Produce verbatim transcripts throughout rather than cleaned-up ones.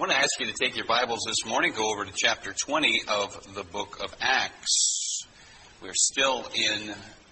want to ask you to take your Bibles this morning, go over to chapter twenty of the book of Acts. We're still in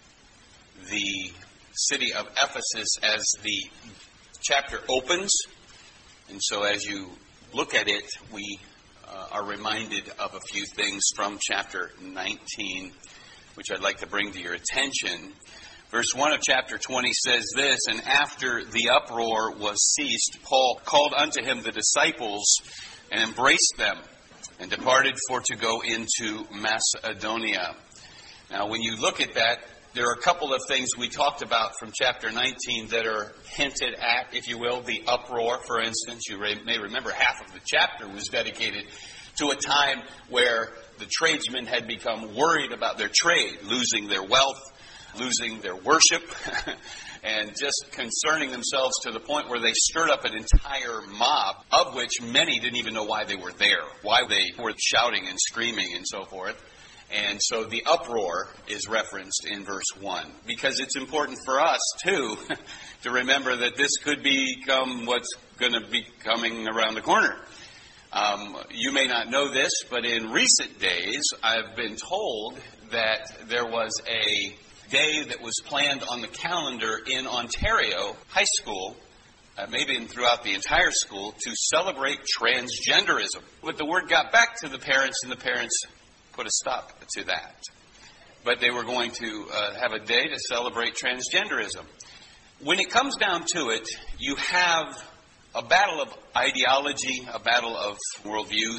the city of Ephesus as the chapter opens. And so as you look at it, we uh, are reminded of a few things from chapter nineteen, which I'd like to bring to your attention. Verse one of chapter twenty says this, "And after the uproar was ceased, Paul called unto him the disciples and embraced them and departed for to go into Macedonia." Now, when you look at that, there are a couple of things we talked about from chapter nineteen that are hinted at, if you will. The uproar, for instance. You may remember half of the chapter was dedicated to a time where the tradesmen had become worried about their trade, losing their wealth, losing their worship, and just concerning themselves to the point where they stirred up an entire mob, of which many didn't even know why they were there, why they were shouting and screaming and so forth. And so the uproar is referenced in verse one, because it's important for us, too, to remember that this could become what's going to be coming around the corner. Um, you may not know this, but in recent days, I've been told that there was a day that was planned on the calendar in Ontario High School, uh, maybe even throughout the entire school, to celebrate transgenderism. But the word got back to the parents, and the parents put a stop to that. But they were going to uh, have a day to celebrate transgenderism. When it comes down to it, you have a battle of ideology, a battle of worldviews,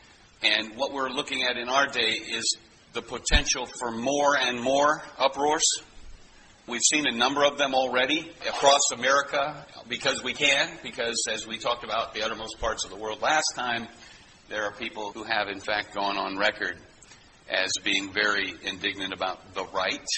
and what we're looking at in our day is the potential for more and more uproars. We've seen a number of them already across America because we can, because as we talked about the uttermost parts of the world last time, there are people who have in fact gone on record as being very indignant about the right,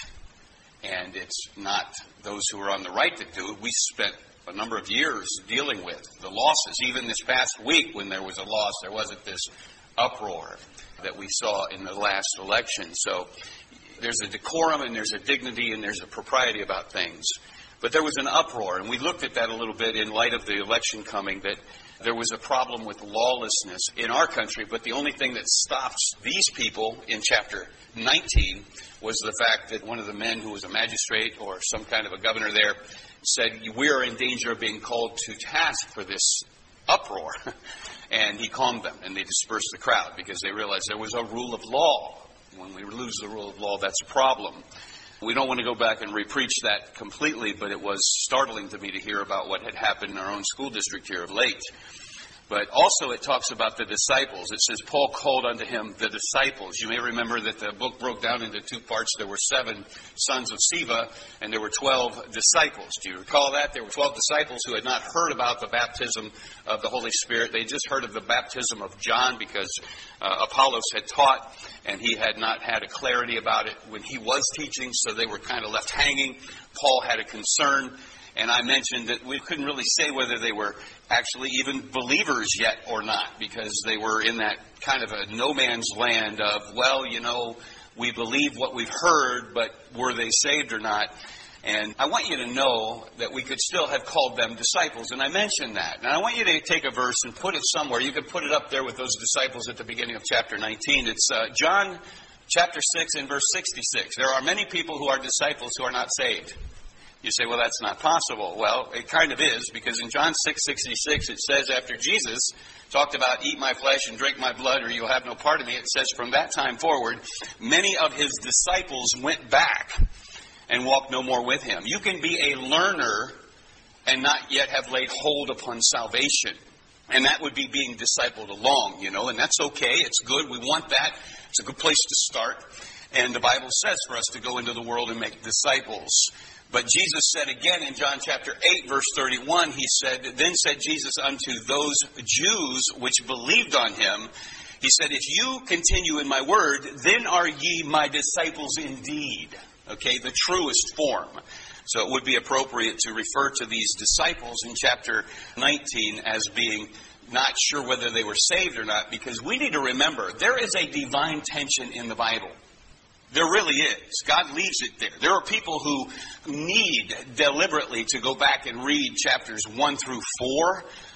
and it's not those who are on the right that do it. We spent a number of years dealing with the losses. Even this past week when there was a loss, there wasn't this uproar that we saw in the last election. So there's a decorum and there's a dignity and there's a propriety about things. But there was an uproar, and we looked at that a little bit in light of the election coming, that there was a problem with lawlessness in our country, but the only thing that stops these people in chapter nineteen was the fact that one of the men who was a magistrate or some kind of a governor there said, "We are in danger of being called to task for this uproar." And he calmed them, and they dispersed the crowd because they realized there was a rule of law. When we lose the rule of law, that's a problem. We don't want to go back and repreach that completely, but it was startling to me to hear about what had happened in our own school district here of late. But also it talks about the disciples. It says, Paul called unto him the disciples. You may remember that the book broke down into two parts. There were seven sons of Sceva, and there were twelve disciples. Do you recall that? There were twelve disciples who had not heard about the baptism of the Holy Spirit. They just heard of the baptism of John because uh, Apollos had taught, and he had not had a clarity about it when he was teaching, so they were kind of left hanging. Paul had a concern. And I mentioned that we couldn't really say whether they were actually even believers yet or not, because they were in that kind of a no man's land of, well, you know, we believe what we've heard, but were they saved or not? And I want you to know that we could still have called them disciples, and I mentioned that. And I want you to take a verse and put it somewhere. You could put it up there with those disciples at the beginning of chapter nineteen. It's uh, John chapter six and verse sixty-six. There are many people who are disciples who are not saved. You say, well, that's not possible. Well, it kind of is, because in John six sixty-six, it says, after Jesus talked about eat my flesh and drink my blood or you'll have no part of me, it says, from that time forward, many of his disciples went back and walked no more with him. You can be a learner and not yet have laid hold upon salvation. And that would be being discipled along, you know, and that's okay. It's good. We want that. It's a good place to start. And the Bible says for us to go into the world and make disciples. But Jesus said again in John chapter eight, verse thirty-one, he said, then said Jesus unto those Jews which believed on him, he said, if you continue in my word, then are ye my disciples indeed. Okay, the truest form. So it would be appropriate to refer to these disciples in chapter nineteen as being not sure whether they were saved or not, because we need to remember there is a divine tension in the Bible. There really is. God leaves it there. There are people who need deliberately to go back and read chapters one through four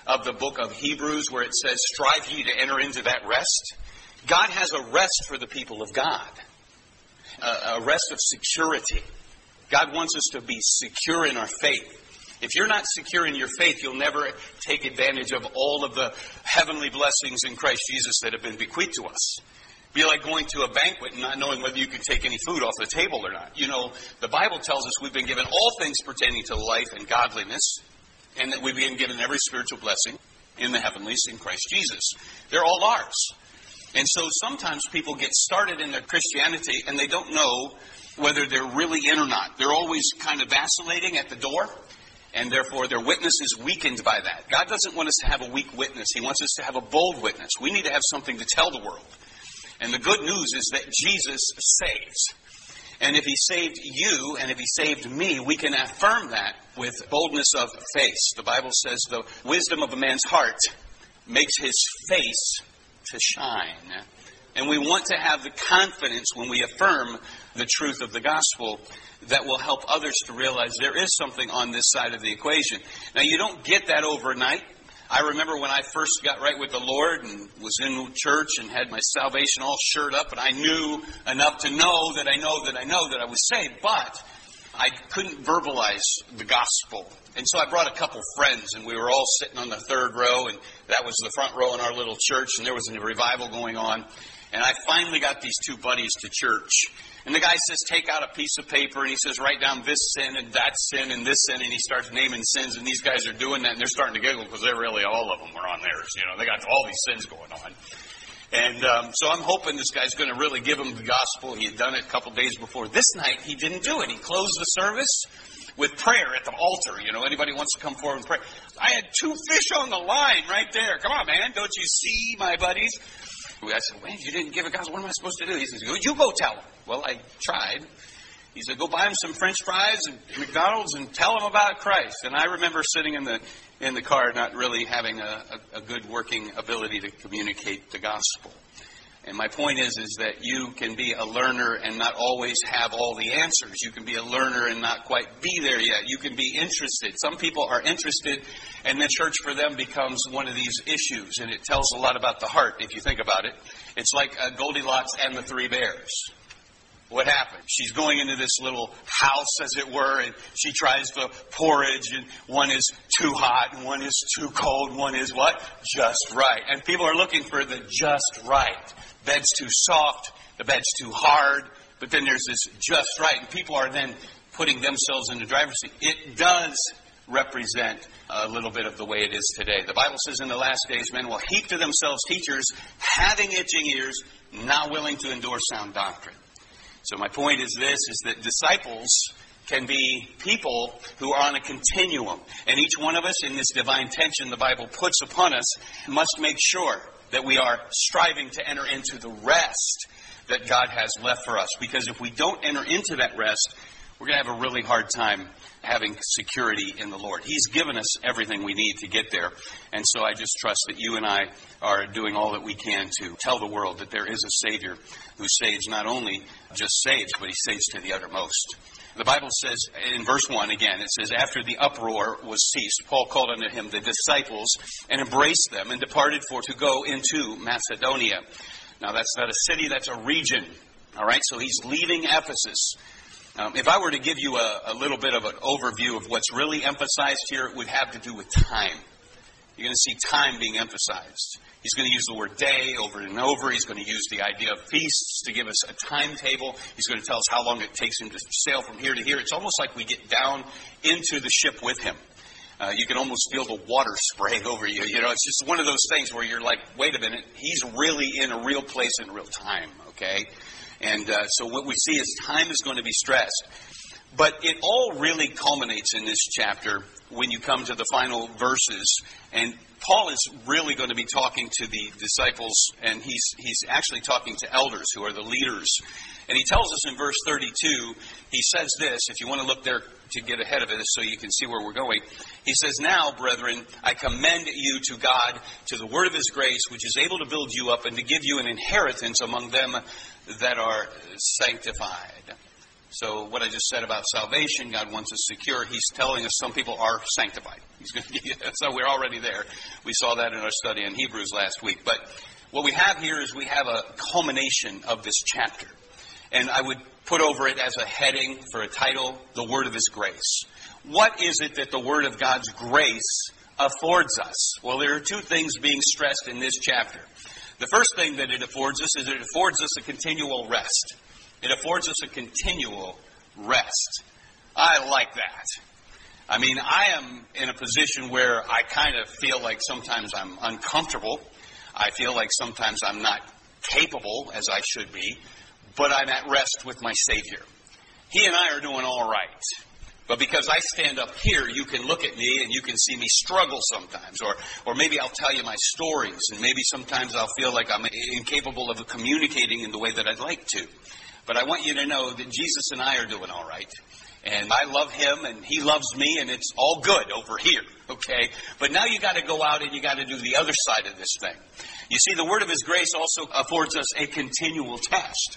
of the book of Hebrews where it says, strive ye to enter into that rest. God has a rest for the people of God, a, a rest of security. God wants us to be secure in our faith. If you're not secure in your faith, you'll never take advantage of all of the heavenly blessings in Christ Jesus that have been bequeathed to us. It'd be like going to a banquet and not knowing whether you can take any food off the table or not. You know, the Bible tells us we've been given all things pertaining to life and godliness, and that we've been given every spiritual blessing in the heavenlies in Christ Jesus. They're all ours. And so sometimes people get started in their Christianity and they don't know whether they're really in or not. They're always kind of vacillating at the door, and therefore their witness is weakened by that. God doesn't want us to have a weak witness. He wants us to have a bold witness. We need to have something to tell the world. And the good news is that Jesus saves. And if He saved you, and if He saved me, we can affirm that with boldness of face. The Bible says the wisdom of a man's heart makes his face to shine. And we want to have the confidence when we affirm the truth of the gospel that will help others to realize there is something on this side of the equation. Now, you don't get that overnight. I remember when I first got right with the Lord and was in church and had my salvation all shirred up, and I knew enough to know that I know that I know that I was saved, but I couldn't verbalize the gospel. And so I brought a couple friends, and we were all sitting on the third row, and that was the front row in our little church, and there was a revival going on. And I finally got these two buddies to church. And the guy says, take out a piece of paper, and he says, write down this sin and that sin and this sin, and he starts naming sins, and these guys are doing that, and they're starting to giggle because they're really, all of them were on theirs. You know, they got all these sins going on. And um, so I'm hoping this guy's going to really give them the gospel. He had done it a couple days before. This night, he didn't do it. He closed the service with prayer at the altar. You know, anybody wants to come forward and pray. I had two fish on the line right there. Come on, man. Don't you see, my buddies? I said, wait, you didn't give a gospel. What am I supposed to do? He says, you go tell them. Well, I tried. He said, go buy him some French fries and McDonald's and tell him about Christ. And I remember sitting in the in the car not really having a, a, a good working ability to communicate the gospel. And my point is, is that you can be a learner and not always have all the answers. You can be a learner and not quite be there yet. You can be interested. Some people are interested, and the church for them becomes one of these issues. And it tells a lot about the heart, if you think about it. It's like uh, Goldilocks and the Three Bears. What happened? She's going into this little house, as it were, and she tries the porridge, and one is too hot, and one is too cold, and one is what? Just right. And people are looking for the just right. Bed's too soft, the bed's too hard, but then there's this just right. And people are then putting themselves in the driver's seat. It does represent a little bit of the way it is today. The Bible says in the last days, men will heap to themselves teachers, having itching ears, not willing to endure sound doctrine. So my point is this, is that disciples can be people who are on a continuum. And each one of us in this divine tension the Bible puts upon us must make sure that we are striving to enter into the rest that God has left for us. Because if we don't enter into that rest, we're going to have a really hard time having security in the Lord. He's given us everything we need to get there. And so I just trust that you and I are doing all that we can to tell the world that there is a Savior who saves, not only just saves, but He saves to the uttermost. The Bible says in verse one again, it says, after the uproar was ceased, Paul called unto him the disciples and embraced them and departed for to go into Macedonia. Now that's not a city, that's a region. All right, so he's leaving Ephesus. Um, if I were to give you a, a little bit of an overview of what's really emphasized here, it would have to do with time. You're going to see time being emphasized. He's going to use the word day over and over. He's going to use the idea of feasts to give us a timetable. He's going to tell us how long it takes him to sail from here to here. It's almost like we get down into the ship with him. Uh, you can almost feel the water spraying over you. You know, it's just one of those things where you're like, wait a minute, he's really in a real place in real time, okay? And uh, so what we see is time is going to be stressed. But it all really culminates in this chapter when you come to the final verses. And Paul is really going to be talking to the disciples, and he's he's actually talking to elders who are the leaders. And he tells us in verse thirty-two, he says this, if you want to look there to get ahead of it so you can see where we're going. He says, now, brethren, I commend you to God, to the word of His grace, which is able to build you up and to give you an inheritance among them that are sanctified. So what I just said about salvation, God wants us secure. He's telling us some people are sanctified. He's going to give you that. So we're already there. We saw that in our study in Hebrews last week. But what we have here is we have a culmination of this chapter. And I would put over it as a heading for a title, The Word of His Grace. What is it that the Word of God's grace affords us? Well, there are two things being stressed in this chapter. The first thing that it affords us is it affords us a continual rest. It affords us a continual rest. I like that. I mean, I am in a position where I kind of feel like sometimes I'm uncomfortable. I feel like sometimes I'm not capable as I should be, but I'm at rest with my Savior. He and I are doing all right. But because I stand up here, you can look at me and you can see me struggle sometimes. Or or maybe I'll tell you my stories, and maybe sometimes I'll feel like I'm incapable of communicating in the way that I'd like to. But I want you to know that Jesus and I are doing all right. And I love Him, and He loves me, and it's all good over here, okay? But now you got to go out and you got to do the other side of this thing. You see, the Word of His grace also affords us a continual test.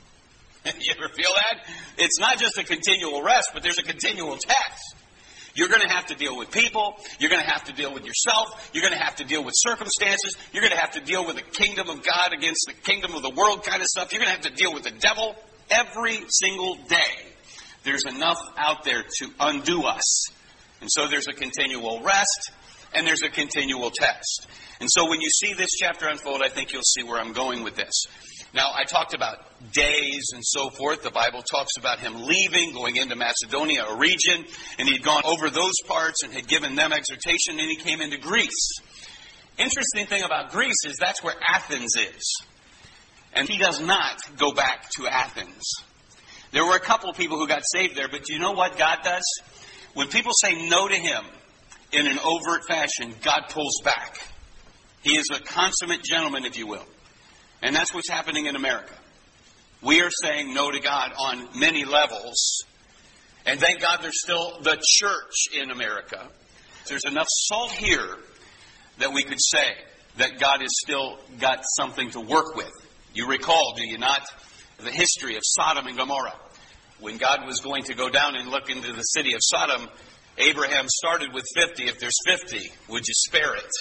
You ever feel that? It's not just a continual rest, but there's a continual test. You're going to have to deal with people. You're going to have to deal with yourself. You're going to have to deal with circumstances. You're going to have to deal with the kingdom of God against the kingdom of the world kind of stuff. You're going to have to deal with the devil every single day. There's enough out there to undo us. And so there's a continual rest, and there's a continual test. And so when you see this chapter unfold, I think you'll see where I'm going with this. Now, I talked about days and so forth. The Bible talks about him leaving, going into Macedonia, a region, and he'd gone over those parts and had given them exhortation, and he came into Greece. Interesting thing about Greece is that's where Athens is. And he does not go back to Athens. There were a couple of people who got saved there, but do you know what God does? When people say no to Him in an overt fashion, God pulls back. He is a consummate gentleman, if you will. And that's what's happening in America. We are saying no to God on many levels. And thank God there's still the church in America. There's enough salt here that we could say that God has still got something to work with. You recall, do you not, the history of Sodom and Gomorrah? When God was going to go down and look into the city of Sodom, Abraham started with fifty. If there's fifty, would you spare it?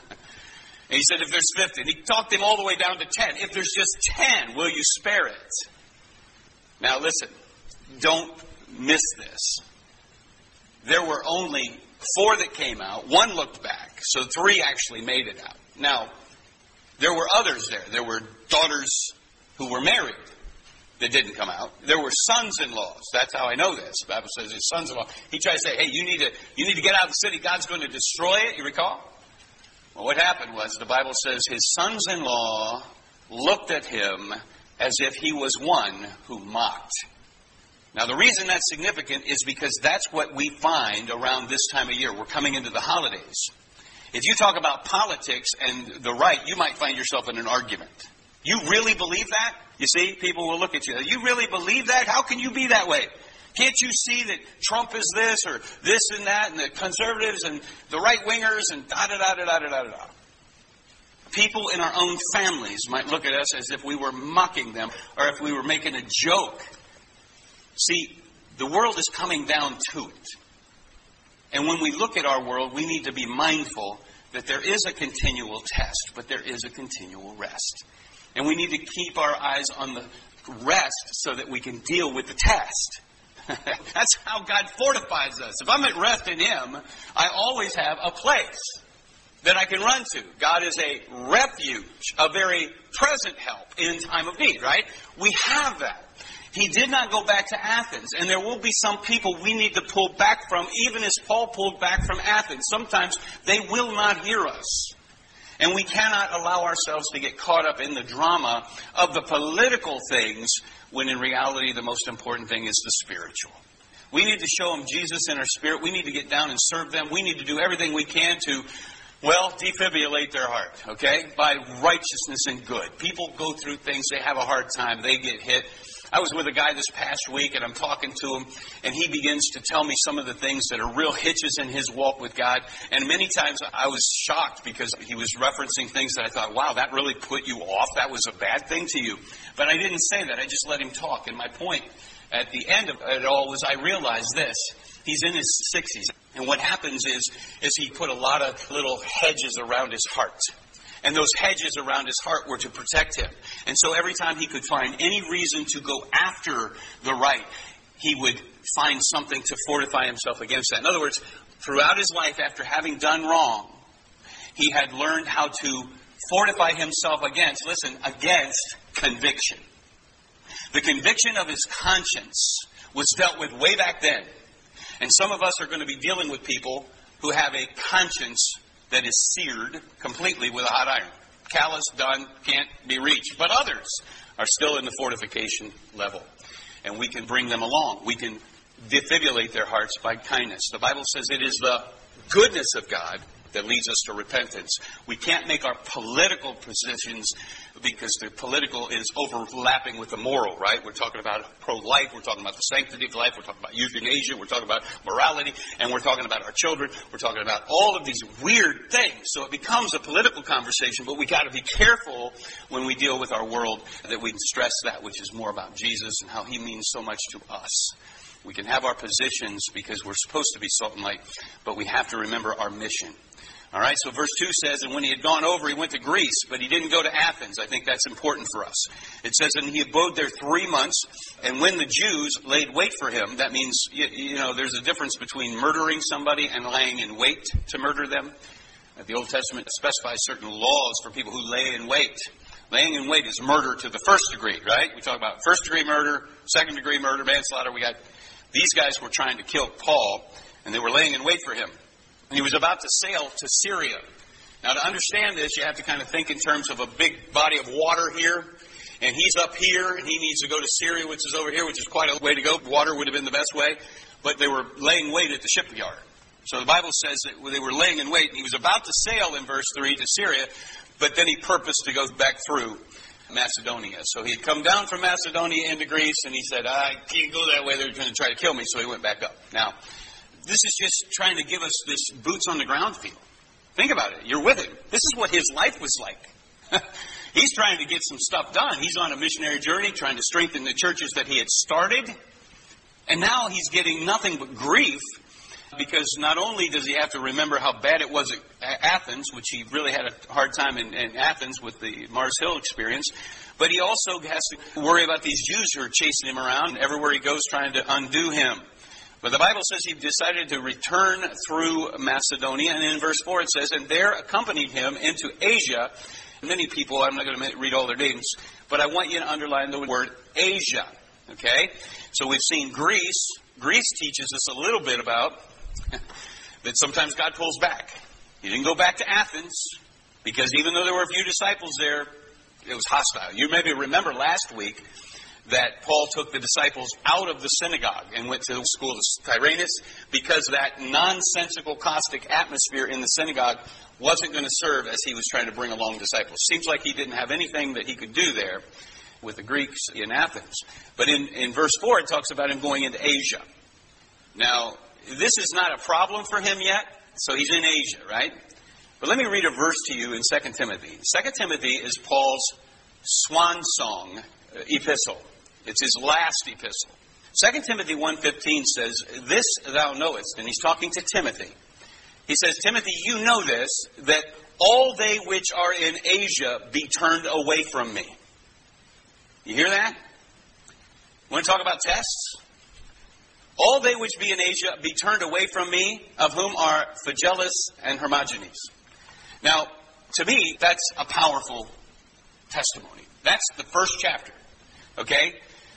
And he said, if there's fifty. And he talked him all the way down to ten. If there's just ten, will you spare it? Now listen, don't miss this. There were only four that came out. One looked back. So three actually made it out. Now, there were others there. There were daughters who were married that didn't come out. There were sons-in-laws. That's how I know this. The Bible says his sons-in-law. He tried to say, hey, you need to, you need to get out of the city. God's going to destroy it. You recall? Well, what happened was the Bible says his sons-in-law looked at him as if he was one who mocked. Now, the reason that's significant is because that's what we find around this time of year. We're coming into the holidays. If you talk about politics and the right, you might find yourself in an argument. You really believe that? You see, people will look at you. You really believe that? How can you be that way? Can't you see that Trump is this or this and that, and the conservatives and the right-wingers and da-da-da-da-da-da-da-da? People in our own families might look at us as if we were mocking them or if we were making a joke. See, the world is coming down to it. And when we look at our world, we need to be mindful that there is a continual test, but there is a continual rest. And we need to keep our eyes on the rest so that we can deal with the test. That's how God fortifies us. If I'm at rest in Him, I always have a place that I can run to. God is a refuge, a very present help in time of need, right? We have that. He did not go back to Athens, and there will be some people we need to pull back from, even as Paul pulled back from Athens. Sometimes they will not hear us. And we cannot allow ourselves to get caught up in the drama of the political things when in reality the most important thing is the spiritual. We need to show them Jesus in our spirit. We need to get down and serve them. We need to do everything we can to, well, defibrillate their heart, okay, by righteousness and good. People go through things. They have a hard time. They get hit. I was with a guy this past week, and I'm talking to him, and he begins to tell me some of the things that are real hitches in his walk with God. And many times I was shocked because he was referencing things that I thought, wow, that really put you off. That was a bad thing to you. But I didn't say that. I just let him talk. And my point at the end of it all was I realized this. He's in his sixties. And what happens is, is he put a lot of little hedges around his heart. And those hedges around his heart were to protect him. And so every time he could find any reason to go after the right, he would find something to fortify himself against that. In other words, throughout his life, after having done wrong, he had learned how to fortify himself against, listen, against conviction. The conviction of his conscience was dealt with way back then. And some of us are going to be dealing with people who have a conscience that is seared completely with a hot iron. Callous, done, can't be reached. But others are still in the fortification level. And we can bring them along. We can defibrillate their hearts by kindness. The Bible says it is the goodness of God that leads us to repentance. We can't make our political positions, because the political is overlapping with the moral, right? We're talking about pro-life, we're talking about the sanctity of life, we're talking about euthanasia, we're talking about morality, and we're talking about our children, we're talking about all of these weird things. So it becomes a political conversation, but we got to be careful when we deal with our world that we stress that which is more about Jesus and how he means so much to us. We can have our positions because we're supposed to be salt and light, but we have to remember our mission. All right, so verse two says, and when he had gone over, he went to Greece, but he didn't go to Athens. I think that's important for us. It says, and he abode there three months, and when the Jews laid wait for him, that means, you, you know, there's a difference between murdering somebody and laying in wait to murder them. The Old Testament specifies certain laws for people who lay in wait. Laying in wait is murder to the first degree, right? We talk about first degree murder, second degree murder, manslaughter. We got these guys were trying to kill Paul, and they were laying in wait for him. And he was about to sail to Syria. Now, to understand this, you have to kind of think in terms of a big body of water here. And he's up here, and he needs to go to Syria, which is over here, which is quite a way to go. Water would have been the best way. But they were laying wait at the shipyard. So the Bible says that they were laying in wait. And he was about to sail, in verse three, to Syria. But then he purposed to go back through Macedonia. So he had come down from Macedonia into Greece, and he said, I can't go that way. They're going to try to kill me. So he went back up. Now, this is just trying to give us this boots on the ground feel. Think about it. You're with him. This is what his life was like. He's trying to get some stuff done. He's on a missionary journey, trying to strengthen the churches that he had started. And now he's getting nothing but grief, because not only does he have to remember how bad it was at Athens, which he really had a hard time in, in Athens with the Mars Hill experience, but he also has to worry about these Jews who are chasing him around everywhere he goes, trying to undo him. But the Bible says he decided to return through Macedonia. And in verse four it says, and there accompanied him into Asia. Many people, I'm not going to read all their names, but I want you to underline the word Asia. Okay? So we've seen Greece. Greece teaches us a little bit about that sometimes God pulls back. He didn't go back to Athens, because even though there were a few disciples there, it was hostile. You maybe remember last week that Paul took the disciples out of the synagogue and went to the school of Tyrannus, because that nonsensical, caustic atmosphere in the synagogue wasn't going to serve as he was trying to bring along disciples. Seems like he didn't have anything that he could do there with the Greeks in Athens. But in, in verse four, it talks about him going into Asia. Now, this is not a problem for him yet, so he's in Asia, right? But let me read a verse to you in Second Timothy. Second Timothy is Paul's swan song epistle. It's his last epistle. Second Timothy one fifteen says, this thou knowest, and he's talking to Timothy. He says, Timothy, you know this, that all they which are in Asia be turned away from me. You hear that? Want to talk about tests? All they which be in Asia be turned away from me, of whom are Phygellus and Hermogenes. Now, to me, that's a powerful testimony. That's the first chapter. Okay?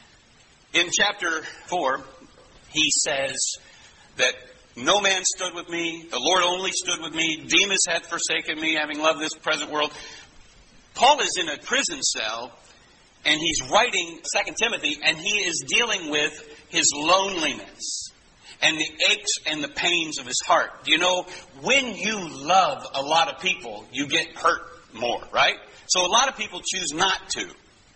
In chapter four, he says that no man stood with me, the Lord only stood with me, Demas hath forsaken me, having loved this present world. Paul is in a prison cell, and he's writing Second Timothy, and he is dealing with his loneliness and the aches and the pains of his heart. Do you know, when you love a lot of people, you get hurt more, right? So a lot of people choose not to.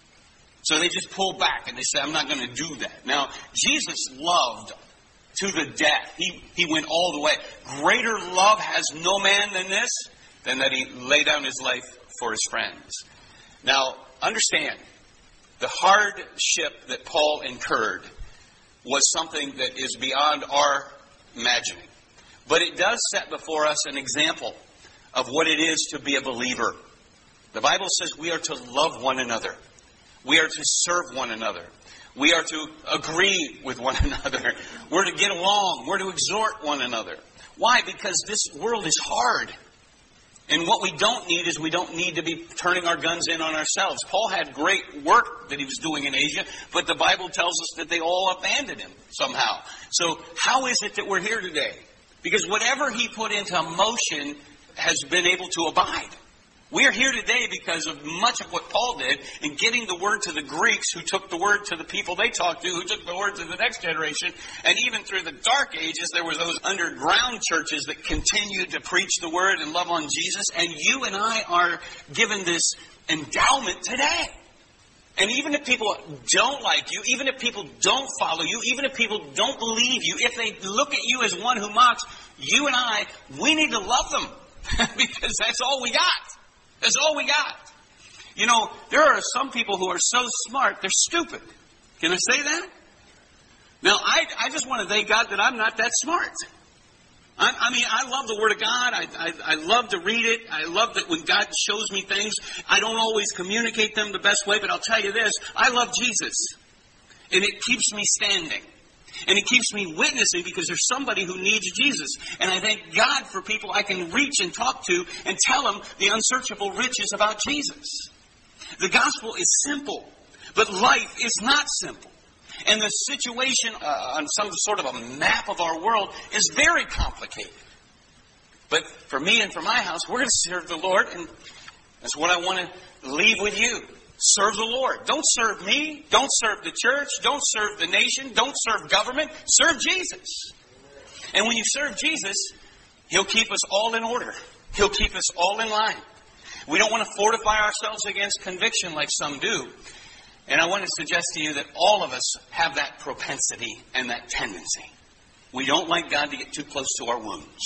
So they just pull back and they say, I'm not going to do that. Now, Jesus loved to the death. He, he went all the way. Greater love has no man than this, than that he lay down his life for his friends. Now, understand, the hardship that Paul incurred was something that is beyond our imagining. But it does set before us an example of what it is to be a believer. The Bible says we are to love one another. We are to serve one another. We are to agree with one another. We're to get along. We're to exhort one another. Why? Because this world is hard. And what we don't need is we don't need to be turning our guns in on ourselves. Paul had great work that he was doing in Asia, but the Bible tells us that they all abandoned him somehow. So how is it that we're here today? Because whatever he put into motion has been able to abide. We are here today because of much of what Paul did in getting the word to the Greeks, who took the word to the people they talked to, who took the word to the next generation. And even through the dark ages, there were those underground churches that continued to preach the word and love on Jesus. And you and I are given this endowment today. And even if people don't like you, even if people don't follow you, even if people don't believe you, if they look at you as one who mocks, you and I, we need to love them because that's all we got. That's all we got. You know, there are some people who are so smart, they're stupid. Can I say that? Now, I, I just want to thank God that I'm not that smart. I, I mean, I love the Word of God. I, I, I love to read it. I love that when God shows me things, I don't always communicate them the best way, but I'll tell you this, I love Jesus. And it keeps me standing. And it keeps me witnessing because there's somebody who needs Jesus. And I thank God for people I can reach and talk to and tell them the unsearchable riches about Jesus. The gospel is simple, but life is not simple. And the situation uh, on some sort of a map of our world is very complicated. But for me and for my house, we're going to serve the Lord. And that's what I want to leave with you. Serve the Lord. Don't serve me. Don't serve the church. Don't serve the nation. Don't serve government. Serve Jesus. And when you serve Jesus, He'll keep us all in order. He'll keep us all in line. We don't want to fortify ourselves against conviction like some do. And I want to suggest to you that all of us have that propensity and that tendency. We don't like God to get too close to our wounds.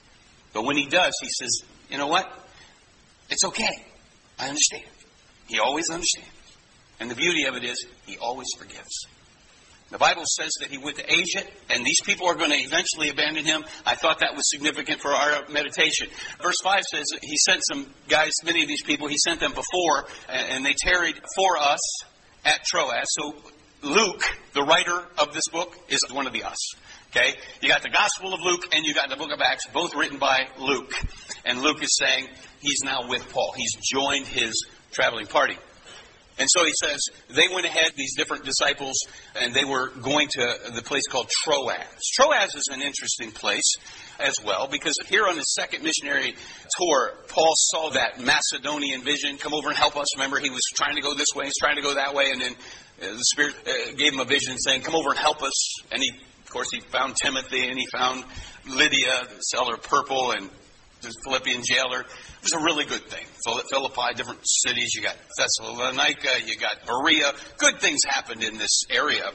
But when He does, He says, you know what? It's okay. I understand. He always understands. And the beauty of it is, He always forgives. The Bible says that He went to Asia, and these people are going to eventually abandon Him. I thought that was significant for our meditation. Verse five says that He sent some guys, many of these people, He sent them before, and they tarried for us at Troas. So Luke, the writer of this book, is one of the us. Okay? You got the Gospel of Luke and you got the book of Acts, both written by Luke. And Luke is saying he's now with Paul. He's joined his traveling party. And so he says, they went ahead, these different disciples, and they were going to the place called Troas. Troas is an interesting place as well, because here on his second missionary tour, Paul saw that Macedonian vision, come over and help us. Remember, he was trying to go this way, he's trying to go that way, and then uh, the Spirit uh, gave him a vision saying, come over and help us. And he, of course, he found Timothy, and he found Lydia, the seller of purple, and the Philippian jailer. It was a really good thing. Philippi, different cities. You got Thessalonica, you got Berea. Good things happened in this area.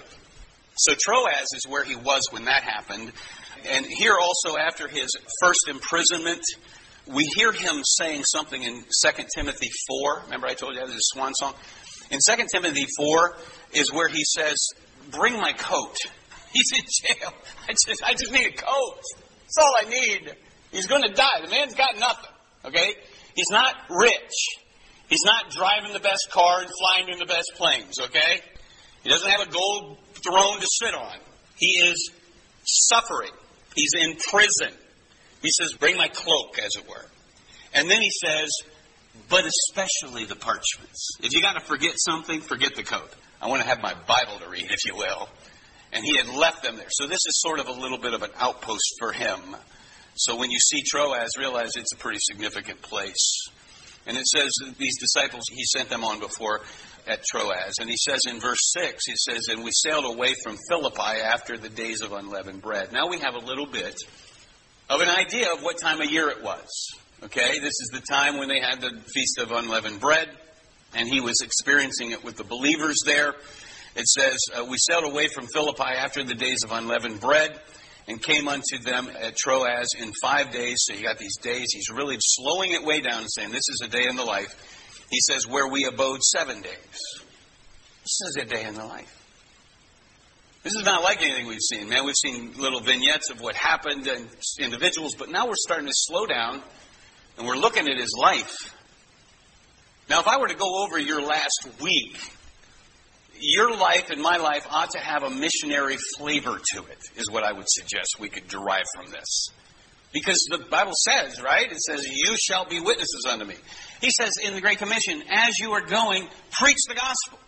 So Troas is where he was when that happened. And here also, after his first imprisonment, we hear him saying something in Second Timothy four. Remember I told you that was a swan song? In Second Timothy four is where he says, bring my coat. He's in jail. I just, I just need a coat. That's all I need. He's going to die. The man's got nothing. Okay? He's not rich. He's not driving the best car and flying in the best planes. Okay? He doesn't have a gold throne to sit on. He is suffering. He's in prison. He says, bring my cloak, as it were. And then he says, but especially the parchments. If you got to forget something, forget the coat. I want to have my Bible to read, if you will. And he had left them there. So this is sort of a little bit of an outpost for him. So when you see Troas, realize it's a pretty significant place. And it says that these disciples, he sent them on before at Troas. And he says in verse six, he says, and we sailed away from Philippi after the days of unleavened bread. Now we have a little bit of an idea of what time of year it was. Okay, this is the time when they had the Feast of Unleavened Bread. And he was experiencing it with the believers there. It says, uh, we sailed away from Philippi after the days of unleavened bread, and came unto them at Troas in five days. So you got these days. He's really slowing it way down and saying, this is a day in the life. He says, where we abode seven days. This is a day in the life. This is not like anything we've seen, man. We've seen little vignettes of what happened and individuals, but now we're starting to slow down and we're looking at his life. Now, if I were to go over your last week, your life and my life ought to have a missionary flavor to it, is what I would suggest we could derive from this. Because the Bible says, right? It says, you shall be witnesses unto me. He says in the Great Commission, as you are going, preach the gospel.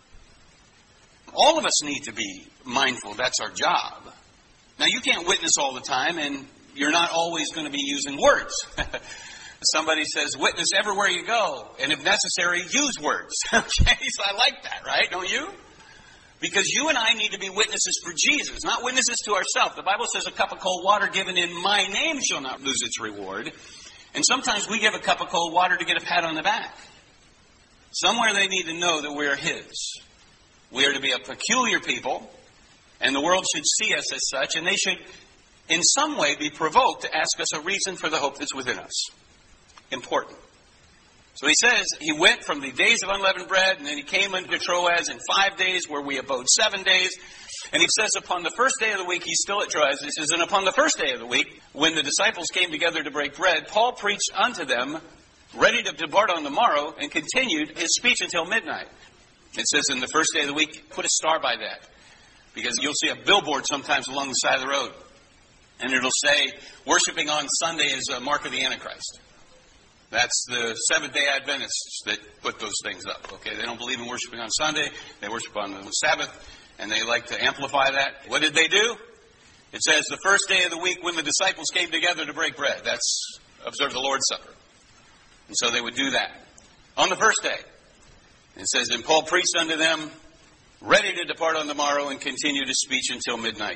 All of us need to be mindful. That's our job. Now, you can't witness all the time, and you're not always going to be using words. Somebody says, witness everywhere you go, and if necessary, use words. Okay, so I like that, right? Don't you? Because you and I need to be witnesses for Jesus, not witnesses to ourselves. The Bible says a cup of cold water given in my name shall not lose its reward. And sometimes we give a cup of cold water to get a pat on the back. Somewhere they need to know that we're His. We are to be a peculiar people, and the world should see us as such, and they should in some way be provoked to ask us a reason for the hope that's within us. Important. So he says he went from the days of unleavened bread, and then he came into Troas in five days, where we abode seven days. And he says upon the first day of the week, he's still at Troas. He says, and upon the first day of the week, when the disciples came together to break bread, Paul preached unto them, ready to depart on the morrow, and continued his speech until midnight. It says in the first day of the week, put a star by that. Because you'll see a billboard sometimes along the side of the road. And it'll say, worshiping on Sunday is a mark of the Antichrist. That's the Seventh-day Adventists that put those things up. Okay, they don't believe in worshiping on Sunday. They worship on the Sabbath, and they like to amplify that. What did they do? It says the first day of the week when the disciples came together to break bread. That's observe the Lord's Supper. And so they would do that. On the first day, it says, and Paul preached unto them, ready to depart on the morrow, and continued his speech until midnight.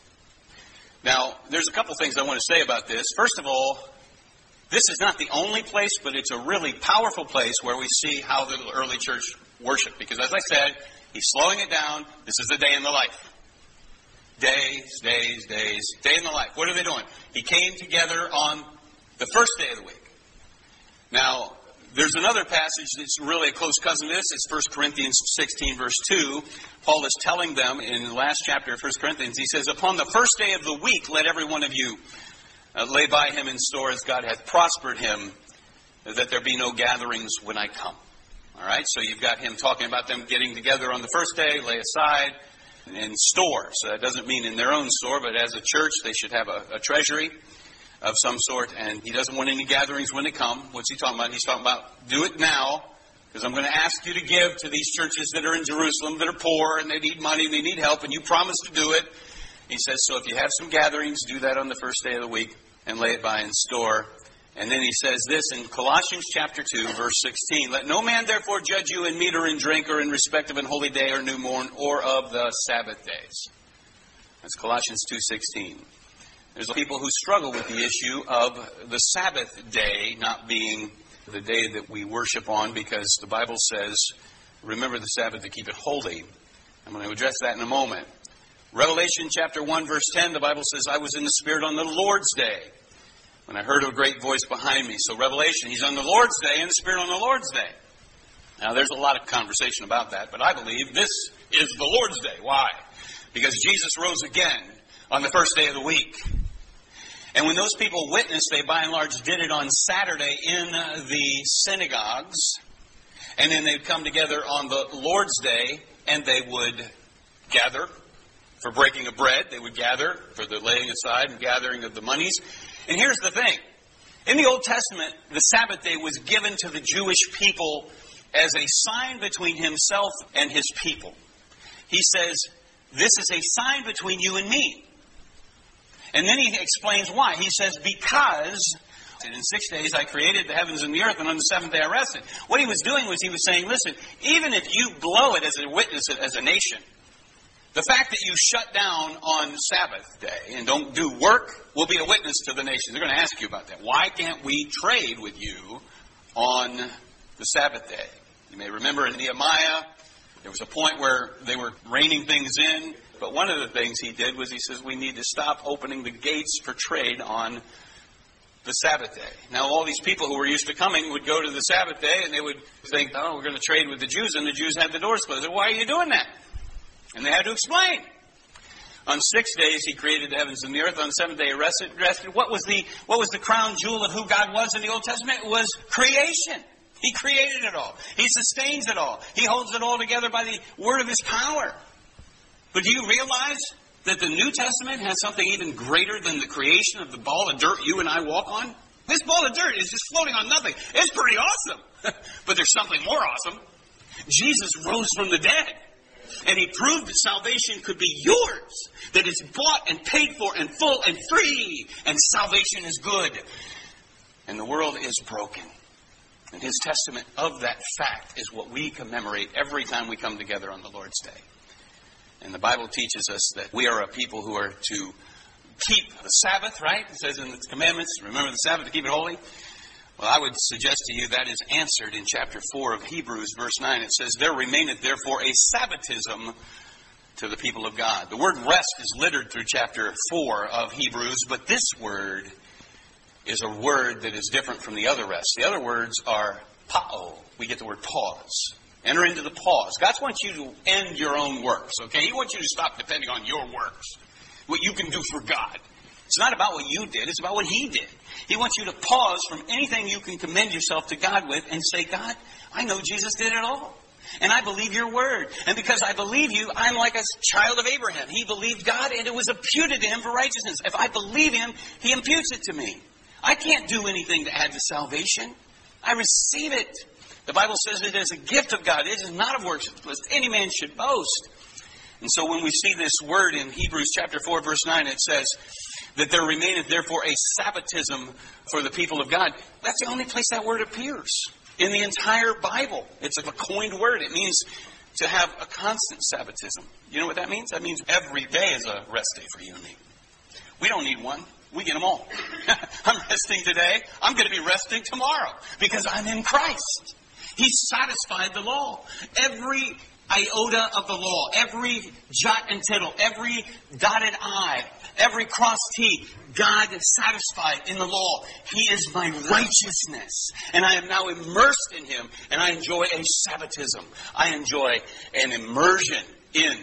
Now, there's a couple things I want to say about this. First of all, this is not the only place, but it's a really powerful place where we see how the early church worshiped. Because as I said, he's slowing it down. This is the day in the life. Days, days, days, day in the life. What are they doing? He came together on the first day of the week. Now, there's another passage that's really a close cousin to this. It's First Corinthians sixteen, verse two. Paul is telling them in the last chapter of First Corinthians, he says, upon the first day of the week, let every one of you uh, lay by him in store as God hath prospered him, that there be no gatherings when I come. All right, so you've got him talking about them getting together on the first day, lay aside, and store. So that doesn't mean in their own store, but as a church, they should have a, a treasury of some sort, and he doesn't want any gatherings when they come. What's he talking about? He's talking about, do it now, because I'm going to ask you to give to these churches that are in Jerusalem that are poor, and they need money, and they need help, and you promised to do it. He says, so if you have some gatherings, do that on the first day of the week, and lay it by in store. And then he says this in Colossians chapter two, verse sixteen, let no man therefore judge you in meat or in drink, or in respect of an holy day or new moon, or of the Sabbath days. That's Colossians two sixteen. There's people who struggle with the issue of the Sabbath day not being the day that we worship on, because the Bible says, remember the Sabbath to keep it holy. I'm going to address that in a moment. Revelation chapter one, verse ten, the Bible says, I was in the Spirit on the Lord's day, when I heard a great voice behind me. So Revelation, he's on the Lord's day, in the Spirit on the Lord's day. Now, there's a lot of conversation about that, but I believe this is the Lord's day. Why? Because Jesus rose again on the first day of the week. And when those people witnessed, they by and large did it on Saturday in the synagogues. And then they'd come together on the Lord's day, and they would gather for breaking of bread. They would gather for the laying aside and gathering of the monies. And here's the thing. In the Old Testament, the Sabbath day was given to the Jewish people as a sign between himself and his people. He says, this is a sign between you and me. And then he explains why. He says, because in six days I created the heavens and the earth, and on the seventh day I rested. What he was doing was he was saying, listen, even if you blow it as a witness, as a nation, the fact that you shut down on Sabbath day and don't do work will be a witness to the nation. They're going to ask you about that. Why can't we trade with you on the Sabbath day? You may remember in Nehemiah, there was a point where they were reining things in. But one of the things he did was he says we need to stop opening the gates for trade on the Sabbath day. Now, all these people who were used to coming would go to the Sabbath day and they would think, oh, we're going to trade with the Jews, and the Jews had the doors closed. Why are you doing that? And they had to explain. On six days, He created the heavens and the earth. On the seventh day, He rested. rested. What was the what was the crown jewel of who God was in the Old Testament? It was creation. He created it all. He sustains it all. He holds it all together by the word of His power. But do you realize that the New Testament has something even greater than the creation of the ball of dirt you and I walk on? This ball of dirt is just floating on nothing. It's pretty awesome. But there's something more awesome. Jesus rose from the dead. And He proved that salvation could be yours. That it's bought and paid for and full and free. And salvation is good. And the world is broken. And His testament of that fact is what we commemorate every time we come together on the Lord's Day. And the Bible teaches us that we are a people who are to keep the Sabbath, right? It says in its commandments, remember the Sabbath to keep it holy. Well, I would suggest to you that is answered in chapter four of Hebrews, verse nine. It says, there remaineth therefore a Sabbatism to the people of God. The word rest is littered through chapter four of Hebrews, but this word is a word that is different from the other rest. The other words are pao. We get the word pause. Enter into the pause. God wants you to end your own works, okay? He wants you to stop depending on your works, what you can do for God. It's not about what you did. It's about what He did. He wants you to pause from anything you can commend yourself to God with and say, God, I know Jesus did it all. And I believe your word. And because I believe you, I'm like a child of Abraham. He believed God and it was imputed to him for righteousness. If I believe Him, He imputes it to me. I can't do anything to add to salvation. I receive it. The Bible says it is a gift of God. It is not of works, lest any man should boast. And so when we see this word in Hebrews chapter four, verse nine, it says that there remaineth therefore a Sabbatism for the people of God. That's the only place that word appears in the entire Bible. It's a coined word. It means to have a constant Sabbatism. You know what that means? That means every day is a rest day for you and me. We don't need one. We get them all. I'm resting today. I'm going to be resting tomorrow because I'm in Christ. He satisfied the law. Every iota of the law, every jot and tittle, every dotted I, every crossed T, God is satisfied in the law. He is my righteousness. And I am now immersed in Him. And I enjoy a Sabbatism. I enjoy an immersion in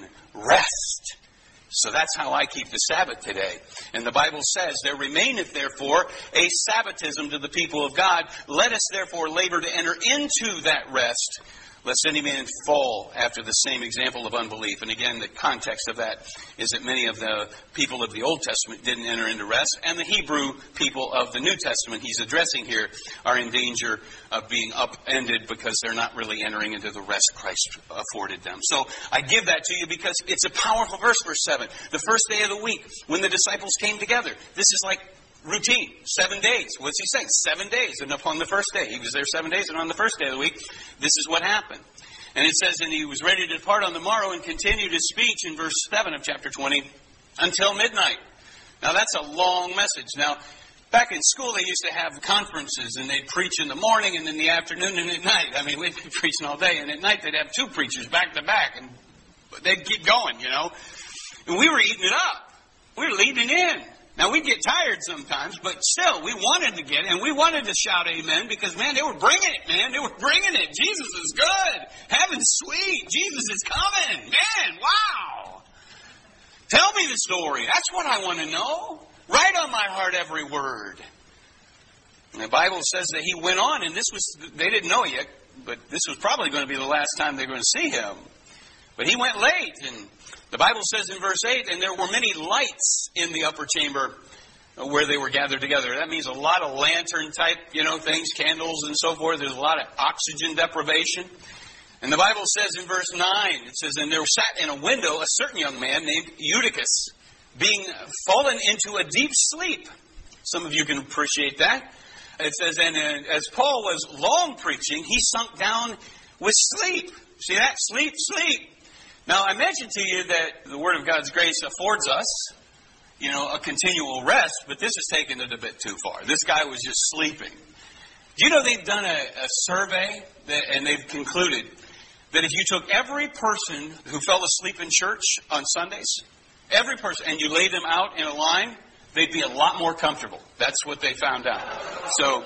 rest. So that's how I keep the Sabbath today. And the Bible says, there remaineth therefore a Sabbatism to the people of God. Let us therefore labor to enter into that rest, lest any man fall after the same example of unbelief. And again, the context of that is that many of the people of the Old Testament didn't enter into rest, and the Hebrew people of the New Testament he's addressing here are in danger of being upended because they're not really entering into the rest Christ afforded them. So I give that to you because it's a powerful verse, verse seven. The first day of the week, when the disciples came together, this is like routine. Seven days. What's he saying? Seven days. And upon the first day. He was there seven days. And on the first day of the week, this is what happened. And it says, and he was ready to depart on the morrow and continued his speech in verse seven of chapter twenty until midnight. Now that's a long message. Now, back in school, they used to have conferences and they'd preach in the morning and in the afternoon and at night. I mean, we'd be preaching all day. And at night, they'd have two preachers back to back. And they'd keep going, you know. And we were eating it up. We were leading in. Now, we'd get tired sometimes, but still, we wanted to get, and we wanted to shout amen because, man, they were bringing it, man. They were bringing it. Jesus is good. Heaven's sweet. Jesus is coming. Man, wow. Tell me the story. That's what I want to know. Write on my heart every word. And the Bible says that he went on, and this was, they didn't know yet, but this was probably going to be the last time they were going to see him. But he went late, and the Bible says in verse eight, and there were many lights in the upper chamber where they were gathered together. That means a lot of lantern type, you know, things, candles and so forth. There's a lot of oxygen deprivation. And the Bible says in verse nine, it says, and there sat in a window a certain young man named Eutychus, being fallen into a deep sleep. Some of you can appreciate that. It says, and as Paul was long preaching, he sunk down with sleep. See that? Sleep, sleep. Now, I mentioned to you that the Word of God's grace affords us, you know, a continual rest, but this is taking it a bit too far. This guy was just sleeping. Do you know they've done a, a survey, that, and they've concluded that if you took every person who fell asleep in church on Sundays, every person, and you laid them out in a line, they'd be a lot more comfortable. That's what they found out. So,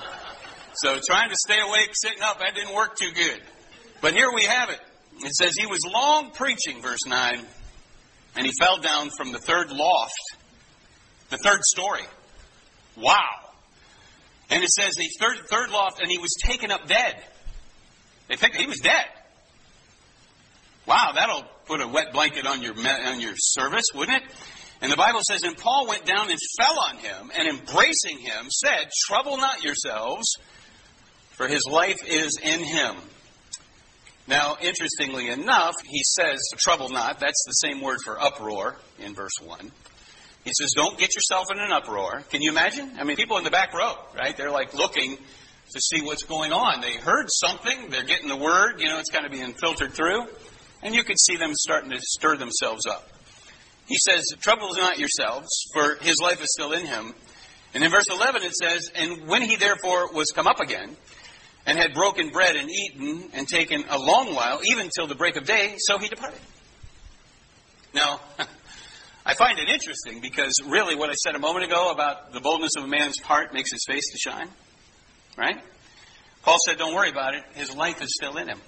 so trying to stay awake, sitting up, that didn't work too good. But here we have it. It says he was long preaching, verse nine, And he fell down from the third loft, the third story. Wow. And it says the third, third loft, and he was taken up dead. They think he was dead. Wow, that'll put a wet blanket on your on your service, wouldn't it? And the Bible says, and Paul went down and fell on him, and embracing him said, trouble not yourselves, for his life is in him. Now, interestingly enough, he says, trouble not. That's the same word for uproar in verse one. He says, don't get yourself in an uproar. Can you imagine? I mean, people in the back row, right? They're like looking to see what's going on. They heard something. They're getting the word. You know, it's kind of being filtered through. And you could see them starting to stir themselves up. He says, trouble not yourselves, for his life is still in him. And in verse eleven it says, and when he therefore was come up again, and had broken bread and eaten, and taken a long while, even till the break of day, so he departed. Now, I find it interesting, because really what I said a moment ago about the boldness of a man's heart makes his face to shine. Right? Paul said, don't worry about it. His life is still in him.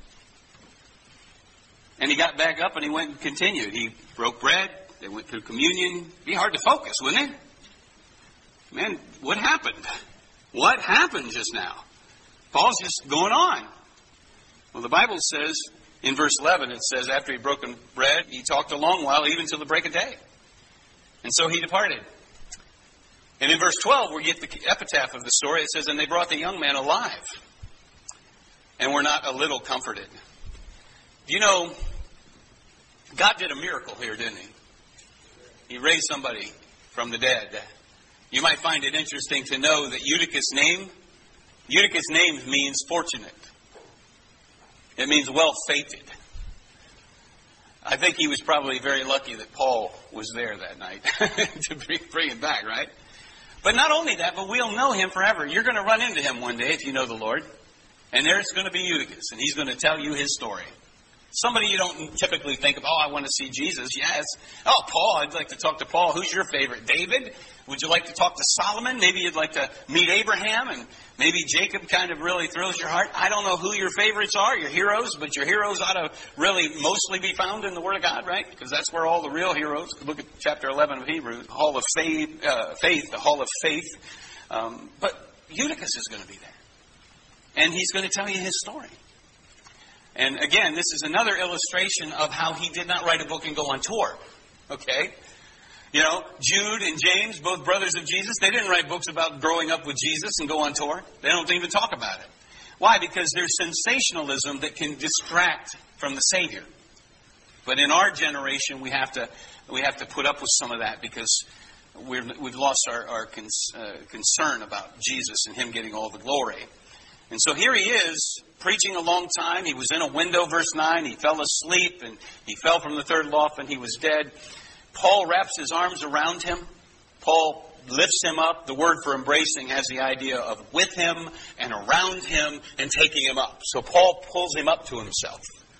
And he got back up and he went and continued. He broke bread. They went through communion. It'd be hard to focus, wouldn't it? Man, what happened? What happened just now? Paul's just going on. Well, the Bible says, in verse eleven, it says, after he broken bread, he talked a long while, even till the break of day. And so he departed. And in verse twelve, we get the epitaph of the story. It says, and they brought the young man alive, and were not a little comforted. You know, God did a miracle here, didn't he? He raised somebody from the dead. You might find it interesting to know that Eutychus' name, Eutychus' name means fortunate. It means well-fated. I think he was probably very lucky that Paul was there that night to bring him back, right? But not only that, but we'll know him forever. You're going to run into him one day if you know the Lord. And there's going to be Eutychus, and he's going to tell you his story. Somebody you don't typically think of, oh, I want to see Jesus. Yes. Oh, Paul, I'd like to talk to Paul. Who's your favorite? David? Would you like to talk to Solomon? Maybe you'd like to meet Abraham, and maybe Jacob kind of really thrills your heart. I don't know who your favorites are, your heroes, but your heroes ought to really mostly be found in the Word of God, right? Because that's where all the real heroes, look at chapter eleven of Hebrews, Hall of Faith, uh, faith the Hall of Faith. Um, but Eutychus is going to be there. And he's going to tell you his story. And again, this is another illustration of how he did not write a book and go on tour. Okay? You know, Jude and James, both brothers of Jesus, they didn't write books about growing up with Jesus and go on tour. They don't even talk about it. Why? Because there's sensationalism that can distract from the Savior. But in our generation, we have to we have to put up with some of that because we're, we've lost our, our cons, uh, concern about Jesus and Him getting all the glory. And so here he is, preaching a long time. He was in a window, verse nine. He fell asleep, and he fell from the third loft, and he was dead. Paul wraps his arms around him. Paul lifts him up. The word for embracing has the idea of with him and around him and taking him up. So Paul pulls him up to himself.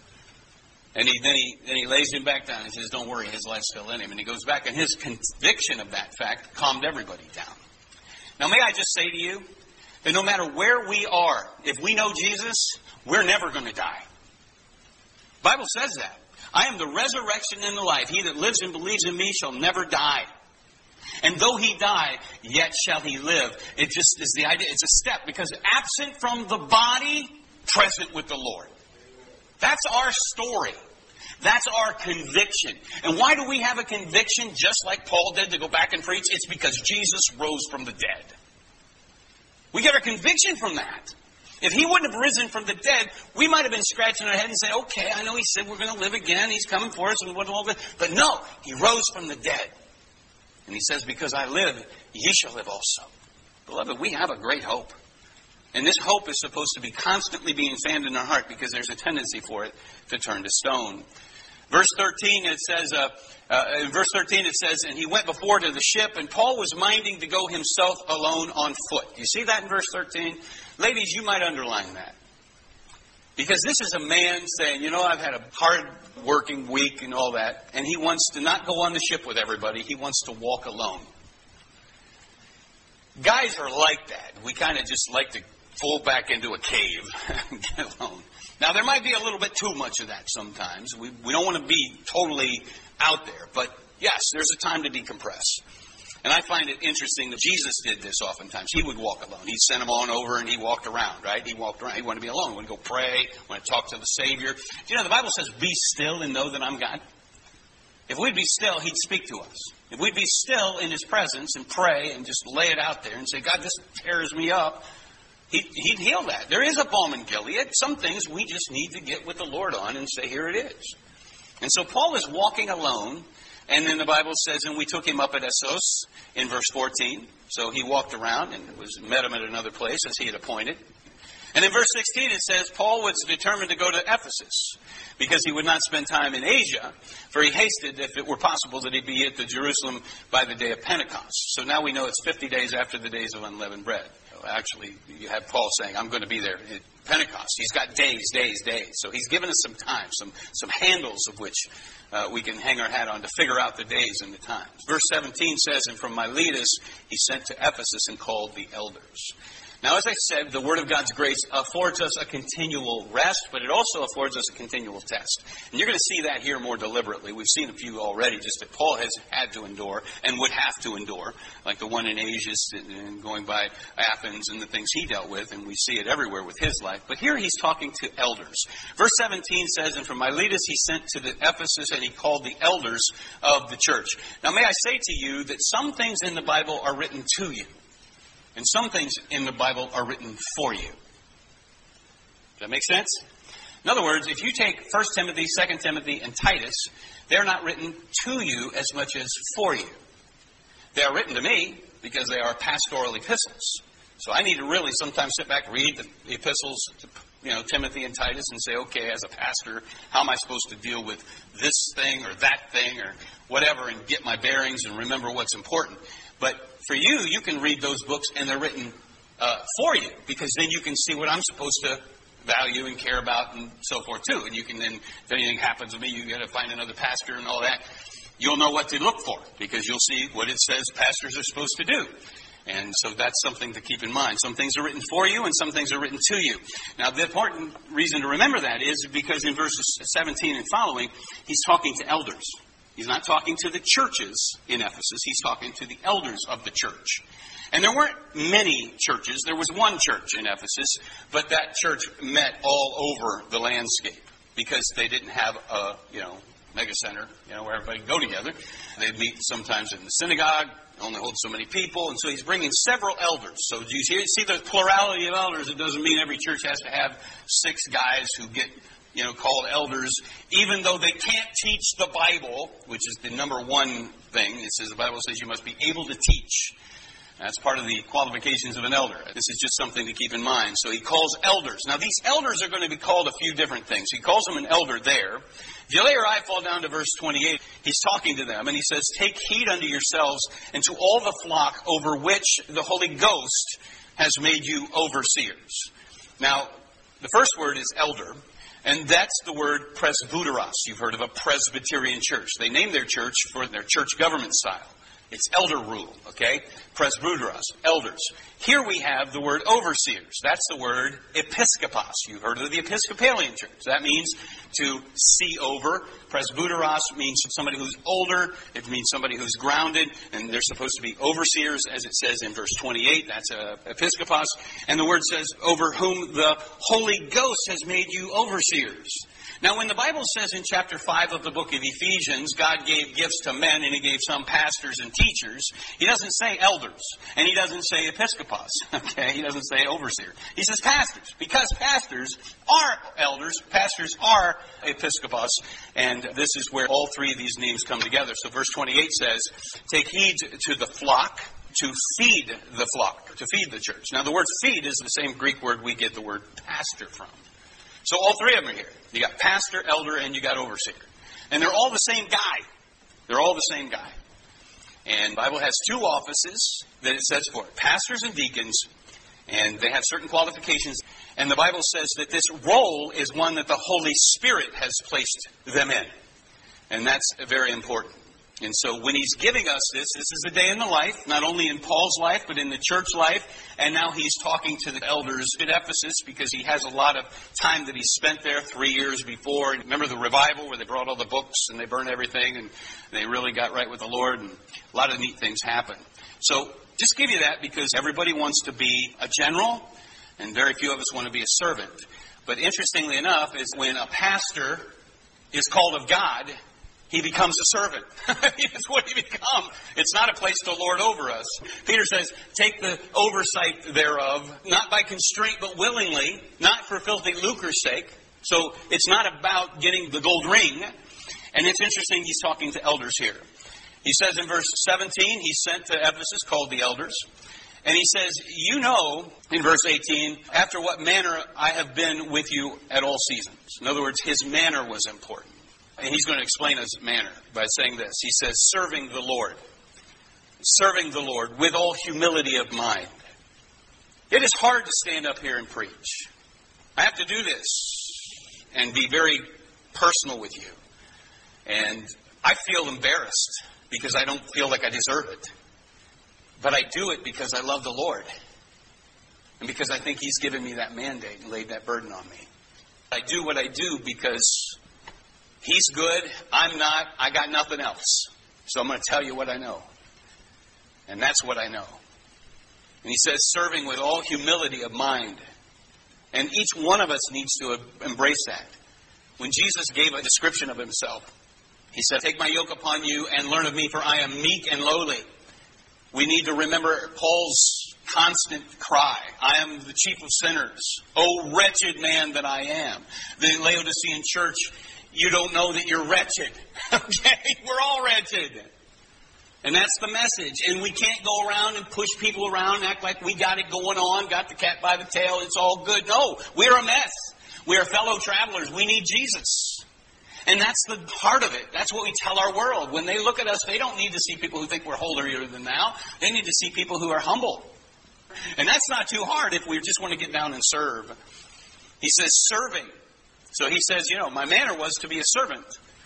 And he, then, he, then he lays him back down. He says, don't worry, his life's still in him. And he goes back, and his conviction of that fact calmed everybody down. Now, may I just say to you, that no matter where we are, if we know Jesus, we're never going to die. The Bible says that. I am the resurrection and the life. He that lives and believes in me shall never die. And though he die, yet shall he live. It just is the idea. It's a step. Because absent from the body, present with the Lord. That's our story. That's our conviction. And why do we have a conviction just like Paul did to go back and preach? It's because Jesus rose from the dead. We get our conviction from that. If he wouldn't have risen from the dead, we might have been scratching our head and saying, okay, I know he said we're going to live again. He's coming for us. And what all that. But no, he rose from the dead. And he says, because I live, ye shall live also. Beloved, we have a great hope. And this hope is supposed to be constantly being fanned in our heart because there's a tendency for it to turn to stone. Verse thirteen, it says, uh, uh, in verse thirteen it says, and he went before to the ship, and Paul was minding to go himself alone on foot. You see that in verse thirteen? Ladies, you might underline that. Because this is a man saying, you know, I've had a hard working week and all that, and he wants to not go on the ship with everybody. He wants to walk alone. Guys are like that. We kind of just like to fall back into a cave and get alone. Now, there might be a little bit too much of that sometimes. We, we don't want to be totally out there. But, yes, there's a time to decompress. And I find it interesting that Jesus did this oftentimes. He would walk alone. He'd send them on over and he walked around, right? He walked around. He wanted to be alone. He wanted to go pray. He wanted to talk to the Savior. Do you know, the Bible says, be still and know that I'm God. If we'd be still, He'd speak to us. If we'd be still in His presence and pray and just lay it out there and say, God, this tears me up, He'd, he'd heal that. There is a balm in Gilead. Some things we just need to get with the Lord on and say, here it is. And so Paul is walking alone. And then the Bible says, and we took him up at Assos in verse fourteen. So he walked around and was met him at another place as he had appointed. And in verse sixteen it says, Paul was determined to go to Ephesus because he would not spend time in Asia, for he hasted, if it were possible, that he be at the Jerusalem by the day of Pentecost. So now we know it's fifty days after the days of unleavened bread. Actually, you have Paul saying, I'm going to be there at Pentecost. He's got days, days, days. So he's given us some time, some, some handles of which uh, we can hang our hat on to figure out the days and the times. Verse seventeen says, and from Miletus he sent to Ephesus and called the elders. Now, as I said, the Word of God's grace affords us a continual rest, but it also affords us a continual test. And you're going to see that here more deliberately. We've seen a few already, just that Paul has had to endure and would have to endure, like the one in Asia and going by Athens and the things he dealt with, and we see it everywhere with his life. But here he's talking to elders. Verse seventeen says, and from Miletus he sent to the Ephesus and he called the elders of the church. Now, may I say to you that some things in the Bible are written to you. And some things in the Bible are written for you. Does that make sense? In other words, if you take First Timothy, Second Timothy, and Titus, they're not written to you as much as for you. They are written to me because they are pastoral epistles. So I need to really sometimes sit back, read the epistles to, you know, Timothy and Titus and say, okay, as a pastor, how am I supposed to deal with this thing or that thing or whatever and get my bearings and remember what's important. But for you, you can read those books and they're written uh, for you because then you can see what I'm supposed to value and care about and so forth too. And you can then, if anything happens to me, you got to find another pastor and all that. You'll know what to look for because you'll see what it says pastors are supposed to do. And so that's something to keep in mind. Some things are written for you and some things are written to you. Now, the important reason to remember that is because in verses seventeen and following, he's talking to elders. He's not talking to the churches in Ephesus. He's talking to the elders of the church. And there weren't many churches. There was one church in Ephesus, but that church met all over the landscape because they didn't have a, you know, mega center, you know, where everybody could go together. They'd meet sometimes in the synagogue, only hold so many people, and so he's bringing several elders. So do you see, see the plurality of elders? It doesn't mean every church has to have six guys who get, you know, called elders, even though they can't teach the Bible, which is the number one thing. It says the Bible says you must be able to teach. That's part of the qualifications of an elder. This is just something to keep in mind. So he calls elders. Now, these elders are going to be called a few different things. He calls them an elder there. If you lay your eye fall down to verse twenty-eight, he's talking to them, and he says, take heed unto yourselves and to all the flock over which the Holy Ghost has made you overseers. Now, the first word is elder, and that's the word presbyteros. You've heard of a Presbyterian church. They named their church for their church government style. It's elder rule, okay? Presbyteros, elders. Here we have the word overseers. That's the word episkopos. You've heard of the Episcopalian church. That means to see over. Presbyteros means somebody who's older. It means somebody who's grounded. And they're supposed to be overseers, as it says in verse twenty-eight. That's a episkopos. And the word says, over whom the Holy Ghost has made you overseers. Now, when the Bible says in chapter five of the book of Ephesians, God gave gifts to men and He gave some pastors and teachers, He doesn't say elders, and He doesn't say episkopos, okay? He doesn't say overseer. He says pastors, because pastors are elders, pastors are episkopos, and this is where all three of these names come together. So verse twenty-eight says, take heed to the flock, to feed the flock, to feed the church. Now, the word feed is the same Greek word we get the word pastor from. So all three of them are here. You got pastor, elder, and you got overseer. And they're all the same guy. They're all the same guy. And the Bible has two offices that it says for it. Pastors and deacons. And they have certain qualifications. And the Bible says that this role is one that the Holy Spirit has placed them in. And that's very important. And so when he's giving us this, this is a day in the life, not only in Paul's life, but in the church life. And now he's talking to the elders at Ephesus because he has a lot of time that he spent there three years before. And remember the revival where they brought all the books and they burned everything and they really got right with the Lord, and a lot of neat things happened. So just give you that because everybody wants to be a general and very few of us want to be a servant. But interestingly enough is when a pastor is called of God, he becomes a servant. It's what he becomes. It's not a place to lord over us. Peter says, take the oversight thereof, not by constraint, but willingly, not for filthy lucre's sake. So it's not about getting the gold ring. And it's interesting, he's talking to elders here. He says in verse seventeen, he's sent to Ephesus, called the elders. And he says, you know, in verse eighteen, after what manner I have been with you at all seasons. In other words, his manner was important. And he's going to explain his manner by saying this. He says, serving the Lord. Serving the Lord with all humility of mind. It is hard to stand up here and preach. I have to do this and be very personal with you. And I feel embarrassed because I don't feel like I deserve it. But I do it because I love the Lord. And because I think he's given me that mandate and laid that burden on me. I do what I do because he's good, I'm not, I got nothing else. So I'm going to tell you what I know. And that's what I know. And he says, serving with all humility of mind. And each one of us needs to embrace that. When Jesus gave a description of himself, he said, take my yoke upon you and learn of me, for I am meek and lowly. We need to remember Paul's constant cry. I am the chief of sinners. Oh, wretched man that I am. The Laodicean church, you don't know that you're wretched. Okay? We're all wretched. And that's the message. And we can't go around and push people around and act like we got it going on, got the cat by the tail, it's all good. No, we're a mess. We are fellow travelers. We need Jesus. And that's the heart of it. That's what we tell our world. When they look at us, they don't need to see people who think we're holier than thou. They need to see people who are humble. And that's not too hard if we just want to get down and serve. He says serving. So he says, you know, my manner was to be a servant.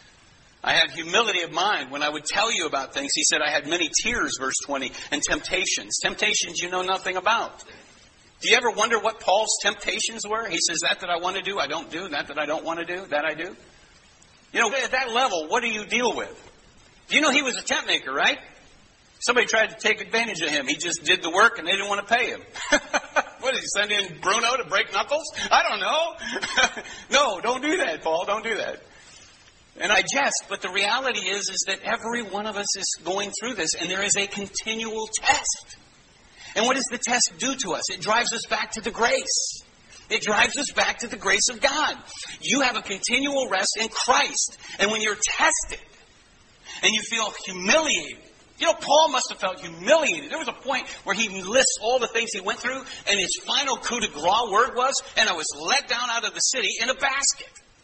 I had humility of mind when I would tell you about things. He said I had many tears, verse twenty, and temptations. Temptations you know nothing about. Do you ever wonder what Paul's temptations were? He says, that that I want to do, I don't do. That that I don't want to do, that I do. You know, at that level, what do you deal with? Do you know he was a tent maker, right? Somebody tried to take advantage of him. He just did the work and they didn't want to pay him. What, did he send in Bruno to break knuckles? I don't know. No, don't do that, Paul. Don't do that. And I jest, but the reality is, is that every one of us is going through this, and there is a continual test. And what does the test do to us? It drives us back to the grace. It drives us back to the grace of God. You have a continual rest in Christ. And when you're tested and you feel humiliated, you know, Paul must have felt humiliated. There was a point where he lists all the things he went through, and his final coup de grace word was, and I was let down out of the city in a basket.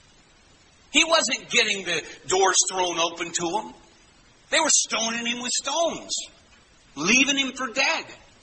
He wasn't getting the doors thrown open to him. They were stoning him with stones, leaving him for dead.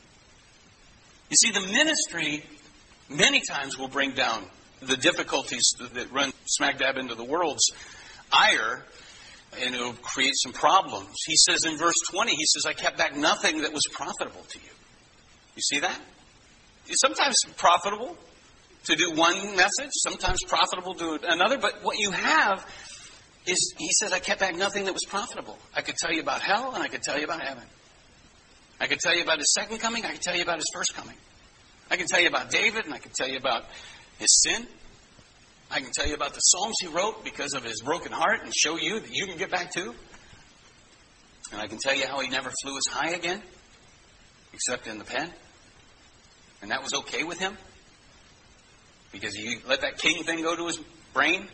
You see, the ministry many times will bring down the difficulties that run smack dab into the world's ire, and it'll create some problems. He says in verse twenty, he says, I kept back nothing that was profitable to you. You see that? It's sometimes profitable to do one message, sometimes profitable to do another, but what you have is, he says, I kept back nothing that was profitable. I could tell you about hell, and I could tell you about heaven. I could tell you about his second coming, I could tell you about his first coming. I can tell you about David, and I can tell you about his sin. I can tell you about the Psalms he wrote because of his broken heart and show you that you can get back to. And I can tell you how he never flew as high again, except in the pen. And that was okay with him, because he let that king thing go to his brain.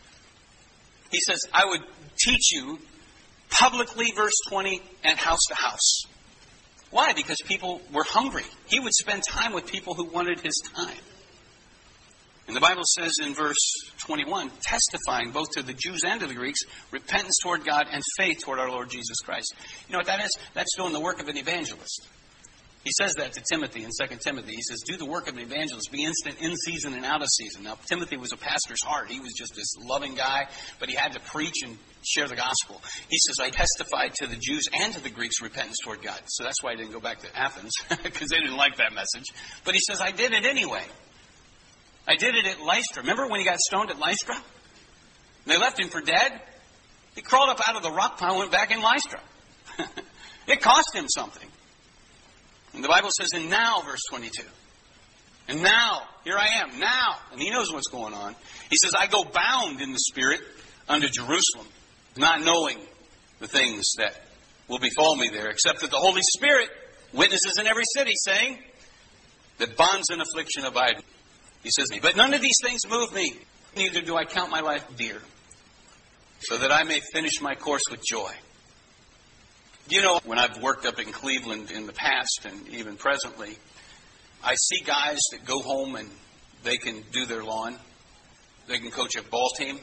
He says, I would teach you publicly, verse twenty, and house to house. Why? Because people were hungry. He would spend time with people who wanted his time. And the Bible says in verse twenty-one, testifying both to the Jews and to the Greeks, repentance toward God and faith toward our Lord Jesus Christ. You know what that is? That's doing the work of an evangelist. He says that to Timothy in Second Timothy. He says, do the work of an evangelist. Be instant in season and out of season. Now, Timothy was a pastor's heart. He was just this loving guy, but he had to preach and share the gospel. He says, I testified to the Jews and to the Greeks repentance toward God. So that's why I didn't go back to Athens, because they didn't like that message. But he says, I did it anyway. I did it at Lystra. Remember when he got stoned at Lystra? They left him for dead. He crawled up out of the rock pile and went back in Lystra. It cost him something. And the Bible says, and now, verse twenty-two. And now, here I am, now. And he knows what's going on. He says, I go bound in the Spirit unto Jerusalem, not knowing the things that will befall me there, except that the Holy Spirit witnesses in every city, saying that bonds and affliction abide. He says, but none of these things move me, neither do I count my life dear, so that I may finish my course with joy. You know, when I've worked up in Cleveland in the past and even presently, I see guys that go home and they can do their lawn. They can coach a ball team.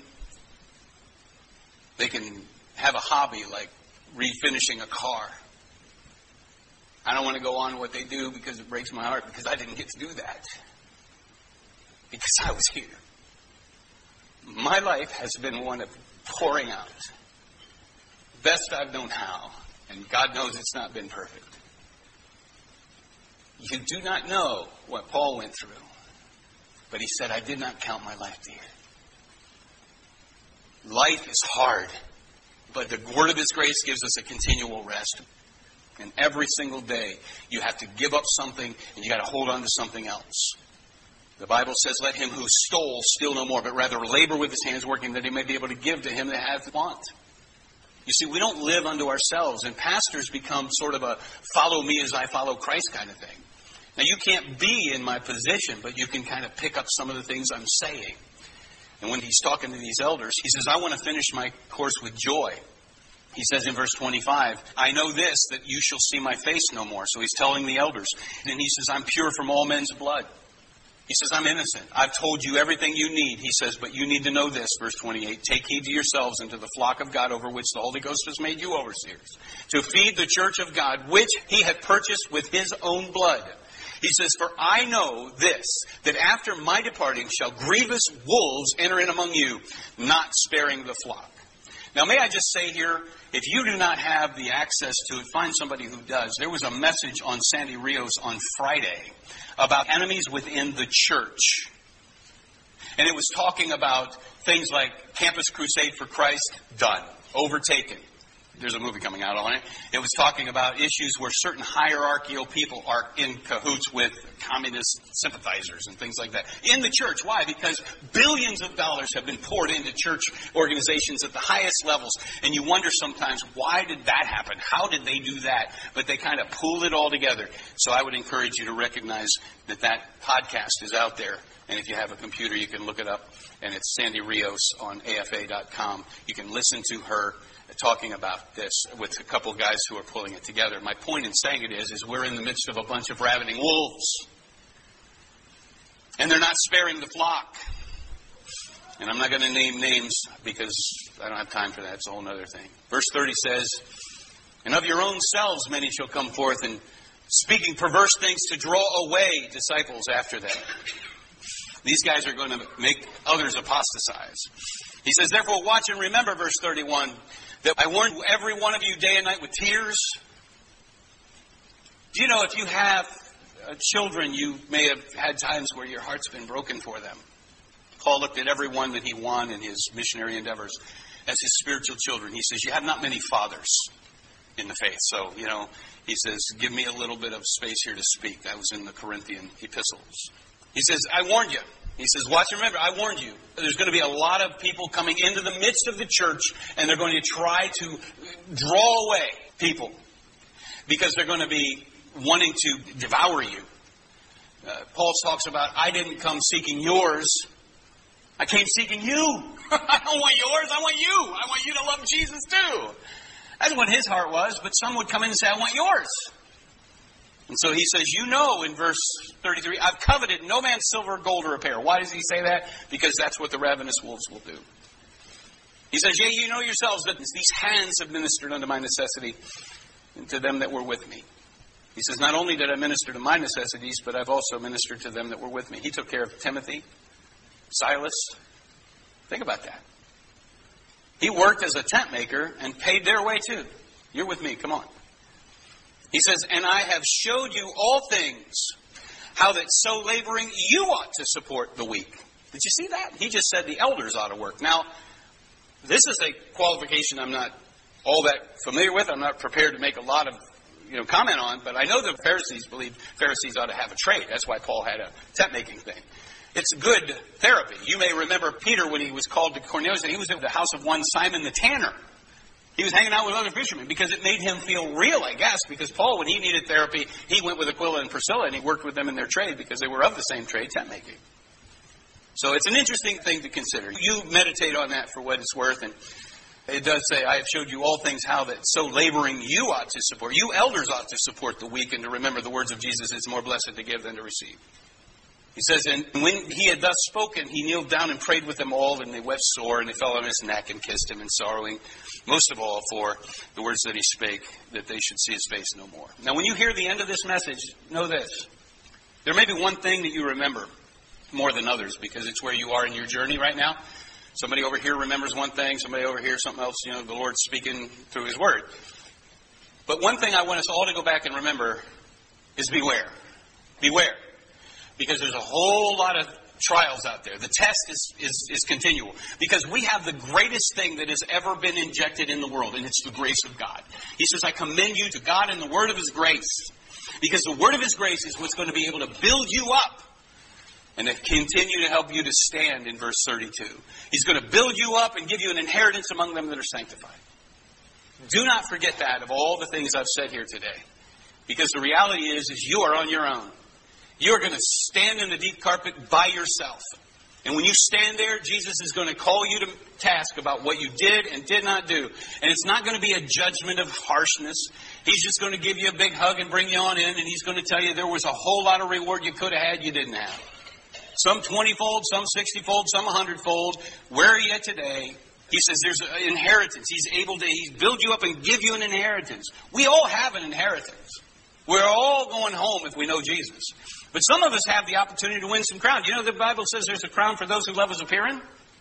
They can have a hobby like refinishing a car. I don't want to go on what they do because it breaks my heart because I didn't get to do that. Because I was here. My life has been one of pouring out. Best I've known how. And God knows it's not been perfect. You do not know what Paul went through. But he said, I did not count my life dear. Life is hard. But the word of His grace gives us a continual rest. And every single day, you have to give up something and you got to hold on to something else. The Bible says, let him who stole steal no more, but rather labor with his hands working that he may be able to give to him that hath want. You see, we don't live unto ourselves, and pastors become sort of a follow me as I follow Christ kind of thing. Now, you can't be in my position, but you can kind of pick up some of the things I'm saying. And when he's talking to these elders, he says, I want to finish my course with joy. He says in verse twenty-five, I know this, that you shall see my face no more. So he's telling the elders. And he says, I'm pure from all men's blood. He says, I'm innocent. I've told you everything you need. He says, but you need to know this, verse twenty-eight. Take heed to yourselves and to the flock of God over which the Holy Ghost has made you overseers, to feed the church of God, which he had purchased with his own blood. He says, for I know this, that after my departing shall grievous wolves enter in among you, not sparing the flock. Now, may I just say here, if you do not have the access to it, find somebody who does. There was a message on Sandy Rios on Friday about enemies within the church. And it was talking about things like Campus Crusade for Christ, done, overtaken. There's a movie coming out on it. It was talking about issues where certain hierarchical people are in cahoots with communist sympathizers and things like that. In the church. Why? Because billions of dollars have been poured into church organizations at the highest levels. And you wonder sometimes, why did that happen? How did they do that? But they kind of pool it all together. So I would encourage you to recognize that that podcast is out there. And if you have a computer, you can look it up. And it's Sandy Rios on A F A dot com. You can listen to her talking about this with a couple of guys who are pulling it together. My point in saying it is, is we're in the midst of a bunch of ravening wolves. And they're not sparing the flock. And I'm not going to name names because I don't have time for that. It's a whole other thing. Verse thirty says, and of your own selves many shall come forth, and speaking perverse things to draw away disciples after them. These guys are going to make others apostatize. He says, therefore watch and remember, verse thirty-one, that I warn every one of you day and night with tears. Do you know, if you have uh, children, you may have had times where your heart's been broken for them. Paul looked at every one that he won in his missionary endeavors as his spiritual children. He says, you have not many fathers in the faith. So, you know, he says, give me a little bit of space here to speak. That was in the Corinthian epistles. He says, I warned you. He says, watch and remember, I warned you. There's going to be a lot of people coming into the midst of the church, and they're going to try to draw away people because they're going to be wanting to devour you. Uh, Paul talks about, I didn't come seeking yours. I came seeking you. I don't want yours. I want you. I want you to love Jesus too. That's what his heart was, but some would come in and say, I want yours. And so he says, you know, in verse thirty-three, I've coveted no man's silver, gold, or apparel. Why does he say that? Because that's what the ravenous wolves will do. He says, yea, you know yourselves that these hands have ministered unto my necessity and to them that were with me. He says, not only did I minister to my necessities, but I've also ministered to them that were with me. He took care of Timothy, Silas. Think about that. He worked as a tent maker and paid their way too. You're with me, come on. He says, and I have showed you all things, how that so laboring you ought to support the weak. Did you see that? He just said the elders ought to work. Now, this is a qualification I'm not all that familiar with. I'm not prepared to make a lot of you know, comment on, but I know the Pharisees believed Pharisees ought to have a trade. That's why Paul had a tent-making thing. It's good therapy. You may remember Peter when he was called to Cornelius, and he was at the house of one Simon the tanner. He was hanging out with other fishermen because it made him feel real, I guess, because Paul, when he needed therapy, he went with Aquila and Priscilla, and he worked with them in their trade because they were of the same trade, tent-making. So it's an interesting thing to consider. You meditate on that for what it's worth, and it does say, I have showed you all things how that so laboring you ought to support. You elders ought to support the weak and to remember the words of Jesus, it's more blessed to give than to receive. He says, and when he had thus spoken, he kneeled down and prayed with them all, and they wept sore, and they fell on his neck and kissed him, and sorrowing most of all for the words that he spake, that they should see his face no more. Now, when you hear the end of this message, know this. There may be one thing that you remember more than others, because it's where you are in your journey right now. Somebody over here remembers one thing, somebody over here something else, you know, the Lord's speaking through his word. But one thing I want us all to go back and remember is beware. Beware. Because there's a whole lot of trials out there. The test is, is, is continual. Because we have the greatest thing that has ever been injected in the world, and it's the grace of God. He says, I commend you to God and the word of his grace. Because the word of his grace is what's going to be able to build you up and to continue to help you to stand in verse thirty-two. He's going to build you up and give you an inheritance among them that are sanctified. Do not forget that of all the things I've said here today. Because the reality is, is you are on your own. You're going to stand in the deep carpet by yourself. And when you stand there, Jesus is going to call you to task about what you did and did not do. And it's not going to be a judgment of harshness. He's just going to give you a big hug and bring you on in. And he's going to tell you there was a whole lot of reward you could have had you didn't have. Some twenty-fold, some sixty-fold, some one hundred-fold. Where are you today? He says there's an inheritance. He's able to he's build you up and give you an inheritance. We all have an inheritance. We're all going home if we know Jesus. But some of us have the opportunity to win some crown. You know the Bible says there's a crown for those who love his appearing?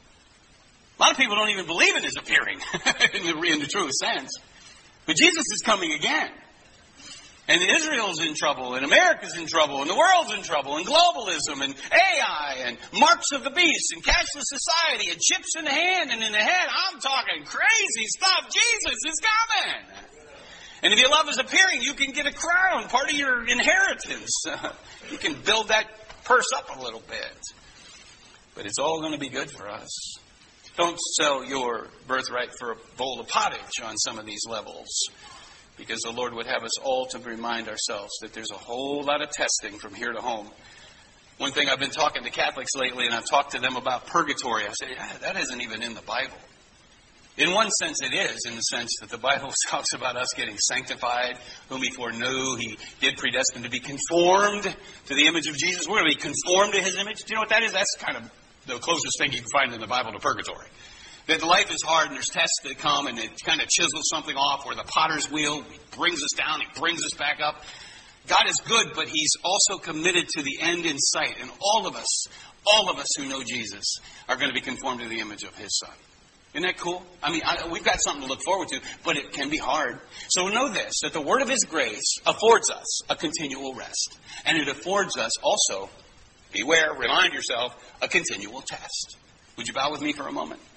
A lot of people don't even believe in his appearing in, the, in the truest sense. But Jesus is coming again. And Israel's in trouble, and America's in trouble, and the world's in trouble, and globalism, and A I, and marks of the beast, and cashless society, and chips in the hand and in the head. I'm talking crazy stuff. Jesus is coming. And if you love his appearing, you can get a crown, part of your inheritance. You can build that purse up a little bit. But it's all going to be good for us. Don't sell your birthright for a bowl of pottage on some of these levels. Because the Lord would have us all to remind ourselves that there's a whole lot of testing from here to home. One thing I've been talking to Catholics lately, and I've talked to them about purgatory. I say, ah, that isn't even in the Bible. In one sense it is, in the sense that the Bible talks about us getting sanctified, whom he foreknew, he did predestine to be conformed to the image of Jesus. We're going to be conformed to his image. Do you know what that is? That's kind of the closest thing you can find in the Bible to purgatory. That life is hard and there's tests that come and it kind of chisels something off where the potter's wheel brings us down, it brings us back up. God is good, but he's also committed to the end in sight. And all of us, all of us who know Jesus are going to be conformed to the image of his Son. Isn't that cool? I mean, I, we've got something to look forward to, but it can be hard. So know this, that the word of his grace affords us a continual rest. And it affords us also, beware, remind yourself, a continual test. Would you bow with me for a moment?